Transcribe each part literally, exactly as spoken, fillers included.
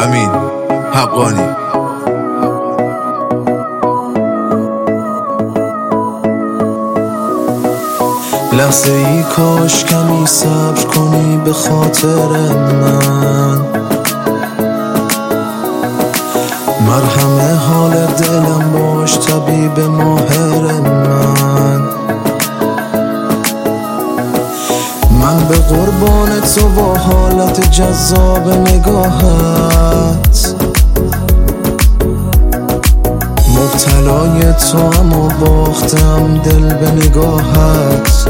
امین حقانی. لحظه ای کاش کمی صبر کنی به خاطر من، مرهم حال دلم باش طبیب ماهر من. من به قربان تو با حالت جذاب نگاهت، مبتلای تو اما باختم دل به نگاهت.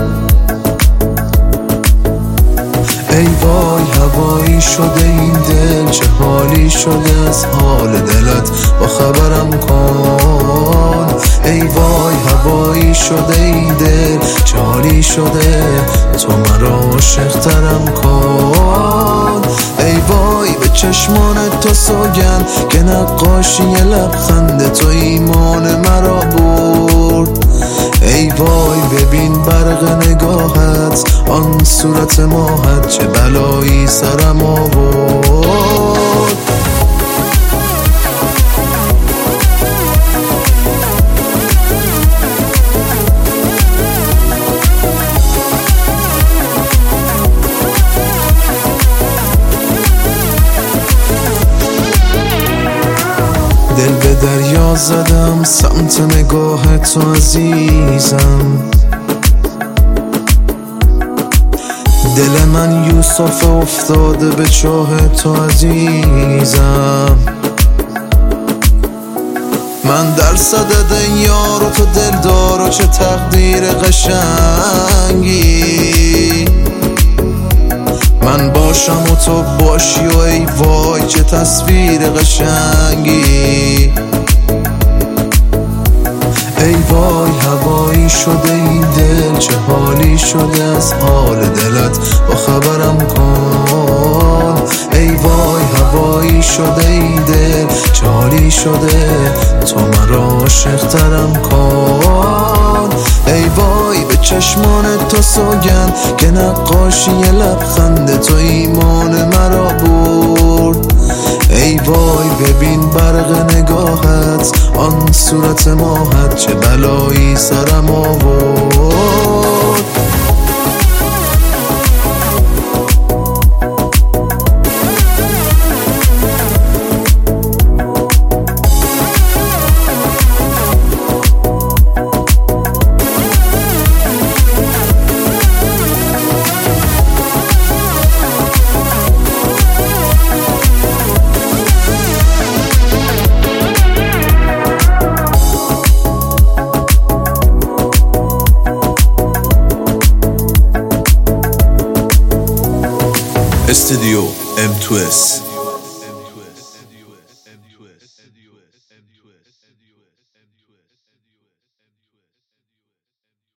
ای وای هوایی شده این دل، چه حالی شده از حال دلت با خبرم کن. ای وای هوایی شده این دل، چه حالی شده تو مرا عاشق‌ترم کن. ای وای به چشمان تو سوگند که نقاشی لبخند تو ایمان مرا برد. ای وای ببین برق نگاهت، آن صورت ماهت چه بلایی سرم آورد. دل به دریا زدم سمت نگاه تو عزیزم، دل من یوسف افتاده به چاه تو عزیزم. من در صدد یار و تو دلدار و چه تقدیر قشنگی، من باشم و تو باشی و ای وای چه تصویر قشنگی. ای وای هوایی شده این دل، چه حالی شده از حال دلت با خبرم کن. ای وای هوایی شده این دل، چه حالی شده تو مرا عاشق‌ترم کن. ای وای به چشمان تو سوگند که نقاشی لبخند تو ایمان مرا برد. ای وای ببین برق نگاهت، آن صورت ماهت چه بلایی سرم آورد. استودیو ام تو اس.